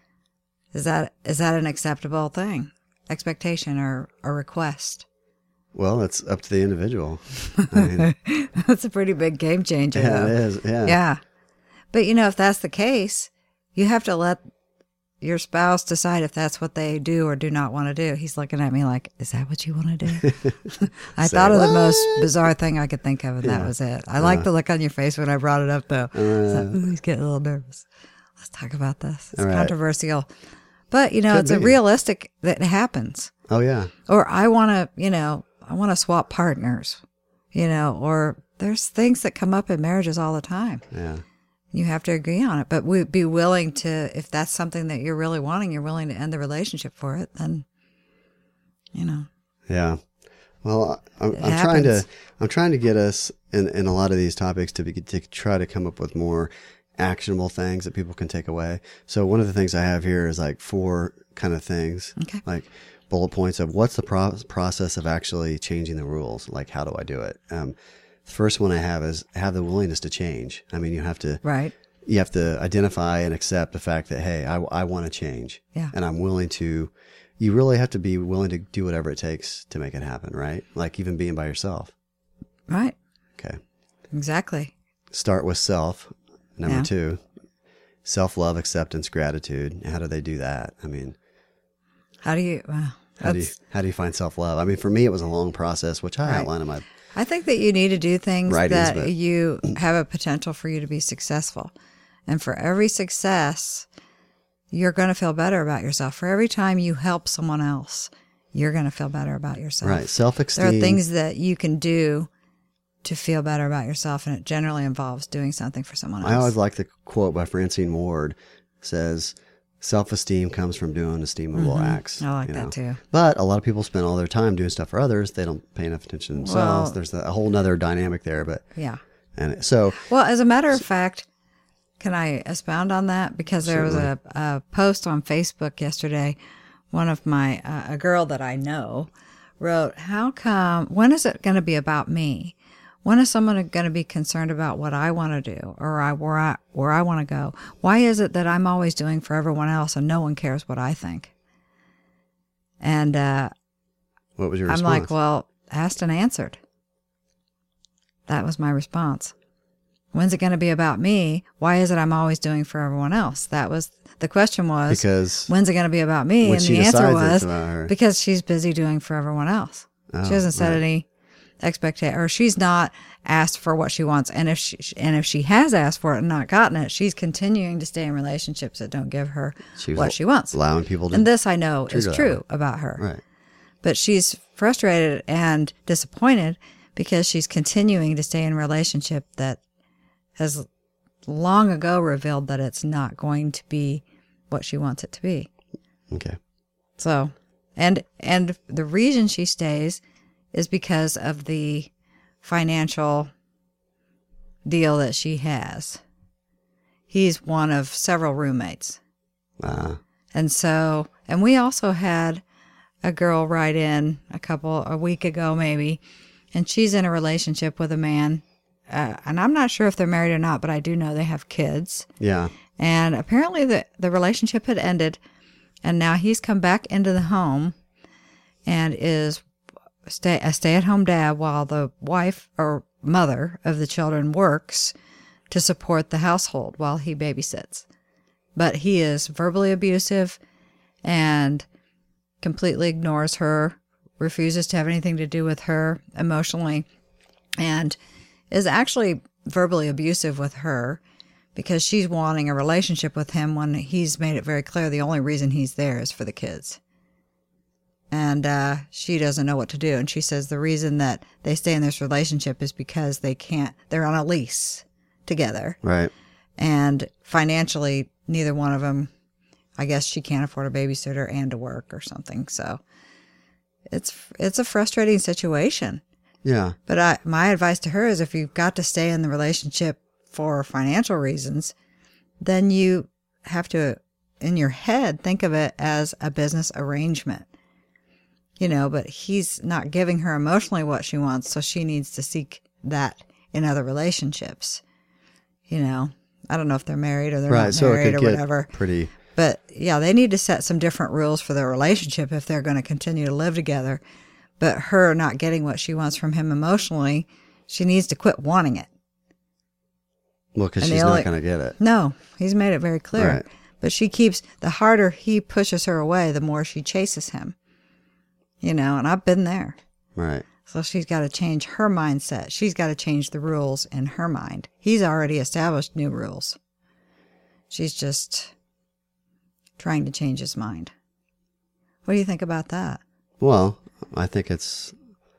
Speaker 2: Is that is that an acceptable thing, expectation, or a request?
Speaker 1: well, it's up to the individual. I mean,
Speaker 2: That's a pretty big game changer.
Speaker 1: yeah,
Speaker 2: though.
Speaker 1: it is. Yeah.
Speaker 2: Yeah, but you know, if that's the case, you have to let your spouse decide if that's what they do or do not want to do. He's looking at me like, "Is that what you want to do?" I
Speaker 1: Say
Speaker 2: thought of the
Speaker 1: what?
Speaker 2: most bizarre thing I could think of, and that
Speaker 1: Yeah.
Speaker 2: was it. I like the look on your face when I brought it up, though. It's like,
Speaker 1: Uh,
Speaker 2: ooh, he's getting a little nervous. Let's talk about this. It's
Speaker 1: All right.
Speaker 2: controversial, but you know,
Speaker 1: Could
Speaker 2: it's a
Speaker 1: be.
Speaker 2: realistic that it happens.
Speaker 1: oh yeah.
Speaker 2: Or I want to, you know, I want to swap partners, you know, or there's things that come up in marriages all the time.
Speaker 1: Yeah.
Speaker 2: You have to agree on it, but we be willing to, if that's something that you're really wanting, you're willing to end the relationship for it, then, you know.
Speaker 1: Yeah. Well, I'm,
Speaker 2: It
Speaker 1: I'm trying to
Speaker 2: happens.
Speaker 1: I'm trying to get us in, in a lot of these topics to be to try to come up with more actionable things that people can take away. So one of the things I have here is like four kind of things,
Speaker 2: Okay.
Speaker 1: like bullet points of what's the pro- process of actually changing the rules. Like, how do I do it? Um, the first one I have is have the willingness to change. I mean, you have to
Speaker 2: Right.
Speaker 1: you have to identify and accept the fact that, hey, I, I want to change.
Speaker 2: Yeah.
Speaker 1: And I'm willing to, you really have to be willing to do whatever it takes to make it happen, right? Like even being by yourself.
Speaker 2: Right.
Speaker 1: Okay.
Speaker 2: Exactly.
Speaker 1: Start with self. Number
Speaker 2: Yeah.
Speaker 1: two, self-love, acceptance, gratitude. How do they do that? I mean,
Speaker 2: How do you, well,
Speaker 1: how do you,
Speaker 2: that's-
Speaker 1: how do you find self-love? I mean, for me, it was a long process, which I
Speaker 2: Right.
Speaker 1: outline in my,
Speaker 2: I think that you need to do things
Speaker 1: Writings,
Speaker 2: that
Speaker 1: but-
Speaker 2: you have a potential for you to be successful. And for every success, you're going to feel better about yourself. For every time you help someone else, you're going to feel better about yourself.
Speaker 1: right. Self-esteem.
Speaker 2: There are things that you can do to feel better about yourself, and it generally involves doing something for someone else.
Speaker 1: I always like the quote by Francine Ward says, self-esteem comes from doing esteemable acts.
Speaker 2: Mm-hmm. I like
Speaker 1: you
Speaker 2: that
Speaker 1: know?
Speaker 2: too.
Speaker 1: But a lot of people spend all their time doing stuff for others. They don't pay enough attention to themselves.
Speaker 2: Well-
Speaker 1: There's a whole nother dynamic there. But,
Speaker 2: Yeah.
Speaker 1: and so,
Speaker 2: Well, as a matter of fact, can I expound on that? Because there was a, a post on Facebook yesterday. One of my, uh, a girl that I know wrote, how come, when is it going to be about me? When is someone going to be concerned about what I want to do or I, where I, where I want to go? Why is it that I'm always doing for everyone else and no one cares what I think? And, uh,
Speaker 1: what was your
Speaker 2: I'm
Speaker 1: response?
Speaker 2: like, well, asked and answered. That was my response. When's it going to be about me? Why is it I'm always doing for everyone else? That was, the question was,
Speaker 1: because
Speaker 2: when's it going to be about me?
Speaker 1: when
Speaker 2: And
Speaker 1: she
Speaker 2: the answer
Speaker 1: decides it's
Speaker 2: was,
Speaker 1: about her.
Speaker 2: because she's busy doing for everyone else.
Speaker 1: Oh,
Speaker 2: she hasn't set
Speaker 1: right.
Speaker 2: any expectation, or she's not asked for what she wants. And if she, and if she has asked for it and not gotten it, she's continuing to stay in relationships that don't give her
Speaker 1: She was
Speaker 2: what
Speaker 1: al-
Speaker 2: she wants.
Speaker 1: allowing people to,
Speaker 2: And this I know
Speaker 1: treat
Speaker 2: is
Speaker 1: her that
Speaker 2: true
Speaker 1: way.
Speaker 2: about her.
Speaker 1: right.
Speaker 2: But she's frustrated and disappointed because she's continuing to stay in a relationship that has long ago revealed that it's not going to be what she wants it to be.
Speaker 1: Okay.
Speaker 2: So, and and the reason she stays is because of the financial deal that she has. He's one of several roommates.
Speaker 1: Uh,
Speaker 2: And so, and we also had a girl write in a couple, a week ago maybe, and she's in a relationship with a man. Uh, and I'm not sure if they're married or not, but I do know they have kids.
Speaker 1: yeah.
Speaker 2: And apparently the, the relationship had ended, and now he's come back into the home and is stay, a stay-at-home dad while the wife or mother of the children works to support the household while he babysits. But he is verbally abusive and completely ignores her, refuses to have anything to do with her emotionally, and is actually verbally abusive with her because she's wanting a relationship with him when he's made it very clear the only reason he's there is for the kids. And uh, she doesn't know what to do. And she says the reason that they stay in this relationship is because they can't, they're on a lease together.
Speaker 1: Right.
Speaker 2: And financially, neither one of them, I guess she can't afford a babysitter and to work or something. So it's it's a frustrating situation.
Speaker 1: Yeah.
Speaker 2: But I, my advice to her is if you've got to stay in the relationship for financial reasons, then you have to, in your head, think of it as a business arrangement. You know, but he's not giving her emotionally what she wants, so she needs to seek that in other relationships. You know, I don't know if they're married or they're
Speaker 1: Right.
Speaker 2: not
Speaker 1: So it
Speaker 2: married
Speaker 1: could
Speaker 2: or
Speaker 1: get
Speaker 2: whatever.
Speaker 1: pretty.
Speaker 2: But yeah, they need to set some different rules for their relationship if they're going to continue to live together. But her not getting what she wants from him emotionally, she needs to quit wanting it.
Speaker 1: Well, because
Speaker 2: And
Speaker 1: she's
Speaker 2: the only-
Speaker 1: not going to get it.
Speaker 2: No, he's made it very clear.
Speaker 1: Right.
Speaker 2: But she keeps, the harder he pushes her away, the more she chases him. You know, and I've been there.
Speaker 1: Right.
Speaker 2: So she's got to change her mindset. She's got to change the rules in her mind. He's already established new rules. She's just trying to change his mind. What do you think about that?
Speaker 1: Well, I think it's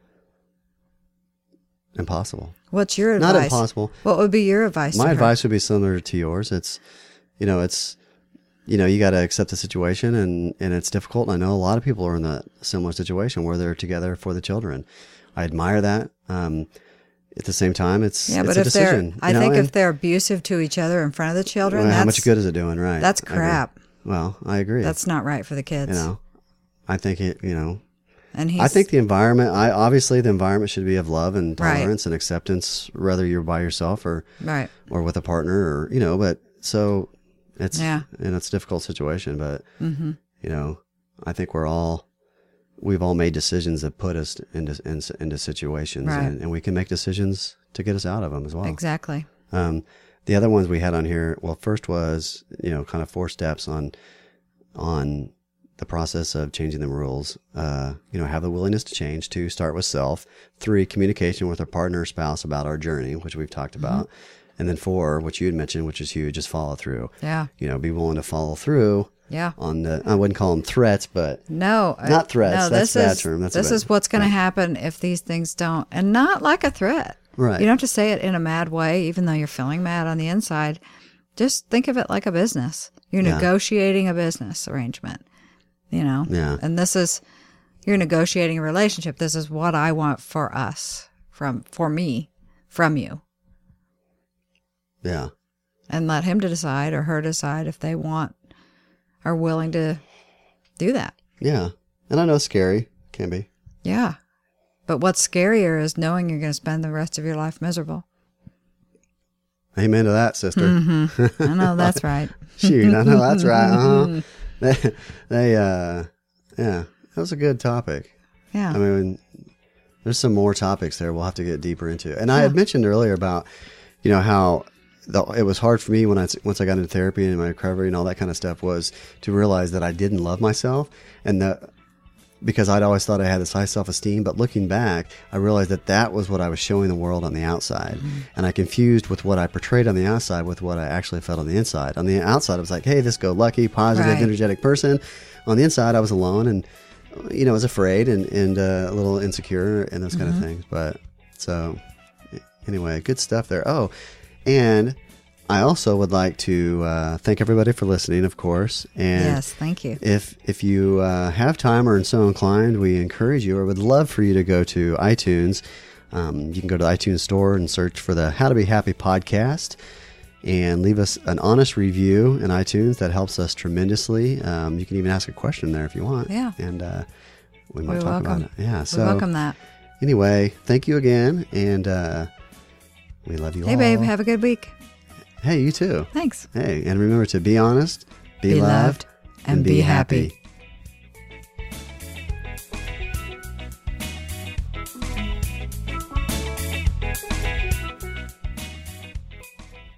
Speaker 1: impossible.
Speaker 2: What's your advice?
Speaker 1: Not impossible.
Speaker 2: What would be your advice?
Speaker 1: My
Speaker 2: to her?
Speaker 1: advice would be similar to yours. It's, you know, it's, you know, you got to accept the situation, and, and it's difficult. And I know a lot of people are in a similar situation where they're together for the children. I admire that. Um, at the same time, it's,
Speaker 2: Yeah,
Speaker 1: it's
Speaker 2: but
Speaker 1: a
Speaker 2: if
Speaker 1: decision.
Speaker 2: they're, I
Speaker 1: you know,
Speaker 2: think
Speaker 1: and,
Speaker 2: if they're abusive to each other in front of the children,
Speaker 1: well,
Speaker 2: that's
Speaker 1: how much good is it doing? Right.
Speaker 2: that's
Speaker 1: I agree.
Speaker 2: crap.
Speaker 1: Well, I agree.
Speaker 2: That's not right for the kids.
Speaker 1: you know, I think it, you know,
Speaker 2: and he's,
Speaker 1: I think the environment, I obviously the environment should be of love and
Speaker 2: Right.
Speaker 1: tolerance and acceptance, whether you're by yourself or,
Speaker 2: right.
Speaker 1: or with a partner or, you know, but so it's,
Speaker 2: Yeah.
Speaker 1: and it's a difficult situation, but,
Speaker 2: Mm-hmm.
Speaker 1: you know, I think we're all, we've all made decisions that put us into, into, into situations
Speaker 2: Right.
Speaker 1: and, and we can make decisions to get us out of them as well.
Speaker 2: Exactly.
Speaker 1: Um, the other ones we had on here, well, first was, you know, kind of four steps on, on the process of changing the rules. Uh, you know, have the willingness to change. Two, start with self. Three, communication with our partner or spouse about our journey, which we've talked about. And then four, which you had mentioned, which is huge, is follow through.
Speaker 2: Yeah.
Speaker 1: You know, be willing to follow through
Speaker 2: Yeah.
Speaker 1: on the, I wouldn't call them threats, but
Speaker 2: No, I-
Speaker 1: Not threats.
Speaker 2: No,
Speaker 1: That's
Speaker 2: this
Speaker 1: a bad
Speaker 2: is,
Speaker 1: term. That's a
Speaker 2: this
Speaker 1: bad-
Speaker 2: is what's going
Speaker 1: right.
Speaker 2: to happen if these things don't, and not like a threat.
Speaker 1: right.
Speaker 2: You don't have to say it in a mad way, even though you're feeling mad on the inside. Just think of it like a business. You're
Speaker 1: Yeah.
Speaker 2: negotiating a business arrangement, you know?
Speaker 1: Yeah.
Speaker 2: And this is, you're negotiating a relationship. This is what I want for us, from, for me, from you.
Speaker 1: Yeah.
Speaker 2: And let him to decide or her decide if they want, are willing to do that.
Speaker 1: Yeah. And I know it's scary. Can be.
Speaker 2: Yeah. But what's scarier is knowing you're going to spend the rest of your life miserable.
Speaker 1: Amen to that, sister.
Speaker 2: Mm-hmm. I know that's right.
Speaker 1: Shoot, I know that's right. Uh-huh. They, they, uh, yeah, that was a good topic.
Speaker 2: Yeah.
Speaker 1: I mean, there's some more topics there we'll have to get deeper into. And I had mentioned earlier about, you know, how the, it was hard for me when I, once I got into therapy and my recovery and all that kind of stuff was to realize that I didn't love myself. And that, because I'd always thought I had this high self-esteem, but looking back, I realized that that was what I was showing the world on the outside. Mm-hmm. And I confused with what I portrayed on the outside with what I actually felt on the inside. On the outside, I was like, hey, this go-lucky, positive,
Speaker 2: Right.
Speaker 1: energetic person. On the inside, I was alone and, you know, I was afraid and, and uh, a little insecure and those kind
Speaker 2: Mm-hmm.
Speaker 1: of things. But so anyway, good stuff there. Oh, and I also would like to uh, thank everybody for listening, of course. And
Speaker 2: yes, thank you.
Speaker 1: If if you uh, have time or are so inclined, we encourage you or would love for you to go to iTunes. Um, you can go to the iTunes store and search for the How to Be Happy podcast and leave us an honest review in iTunes. That helps us tremendously. Um, you can even ask a question there if you want.
Speaker 2: Yeah.
Speaker 1: And uh, we might
Speaker 2: we
Speaker 1: talk
Speaker 2: welcome,
Speaker 1: about it. Yeah. So
Speaker 2: we welcome that.
Speaker 1: Anyway, thank you again. And uh, we love you
Speaker 2: hey,
Speaker 1: all.
Speaker 2: Hey, babe. Have a good week.
Speaker 1: Hey, you too.
Speaker 2: Thanks.
Speaker 1: Hey, and remember to be honest, be,
Speaker 2: be
Speaker 1: loved,
Speaker 2: loved, and, and be happy. happy.